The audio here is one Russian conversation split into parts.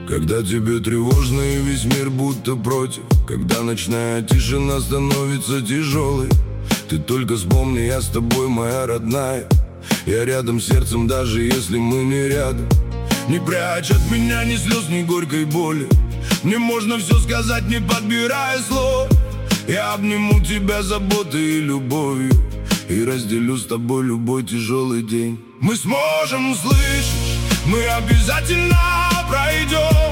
Когда тебе тревожно и весь мир будто против, когда ночная тишина становится тяжелой, ты только вспомни, я с тобой, моя родная. Я рядом сердцем, даже если мы не рядом. Не прячь от меня ни слез, ни горькой боли. Мне можно все сказать, не подбирая слов. Я обниму тебя заботой и любовью и разделю с тобой любой тяжелый день. Мы сможем, слышишь, мы обязательно пройдем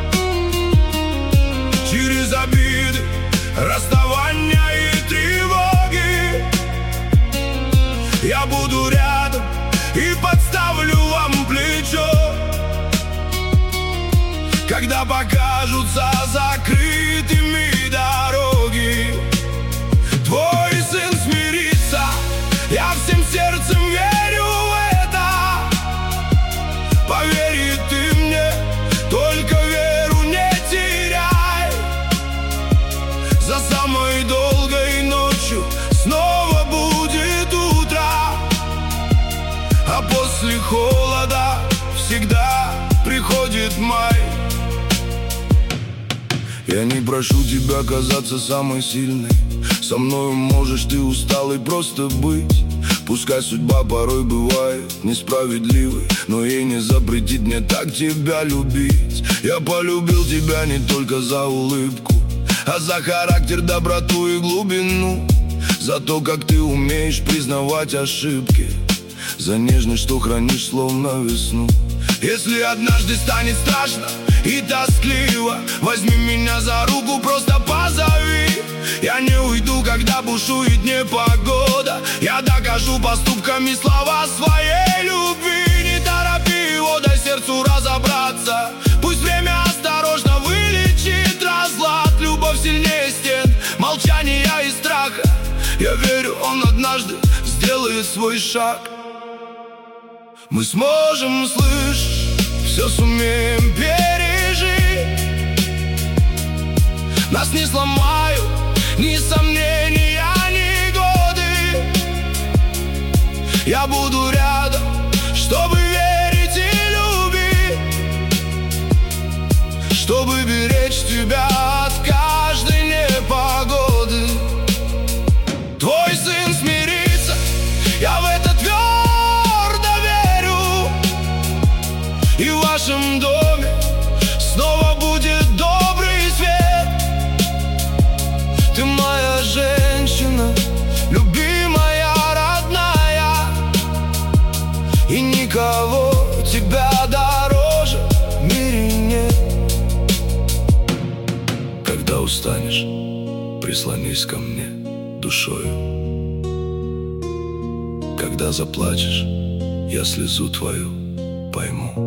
через обиды, расставания и тревоги. Я буду рядом и подставлю вам плечо, когда покажутся закрытыми дороги. Твой сын смирится, я всем сердцем верю в это. Поверь ты мне, только веру не теряй. За самой долгой ночью снова будет утро, а после холода всегда приходит май. Я не прошу тебя казаться самой сильной. Со мною можешь ты усталый просто быть. Пускай судьба порой бывает несправедливой, но ей не запретит мне так тебя любить. Я полюбил тебя не только за улыбку, а за характер, доброту и глубину. За то, как ты умеешь признавать ошибки, за нежность, что хранишь словно весну. Если однажды станет страшно и тоскливо, возьми меня за руку, просто позови. Я не уйду, когда бушует непогода. Я докажу поступками слова своей любви. Не торопи его, дай сердцу разобраться. Пусть время осторожно вылечит разлад. Любовь сильнее стен, молчания и страха. Я верю, он однажды сделает свой шаг. Мы сможем, слышишь, все сумеем пережить. Нас не сломают ни сомнения, ни годы. Я буду рядом, чтобы верить и любить, чтобы беречь тебя от каждой непогоды. Твой сын смирится, я в это твердо верю. И в вашем доме снова будет добрый свет. Ты моя женщина, любимая, родная, и никого тебя дороже в мире нет. Когда устанешь, прислонись ко мне душою. Когда заплачешь, я слезу твою пойму.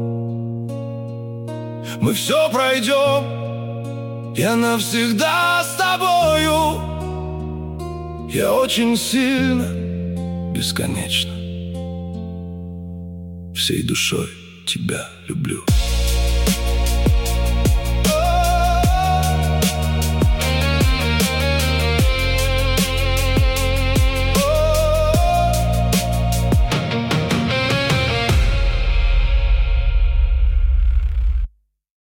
Мы все пройдем, я навсегда с тобою. Я очень сильно, бесконечно, всей душой тебя люблю.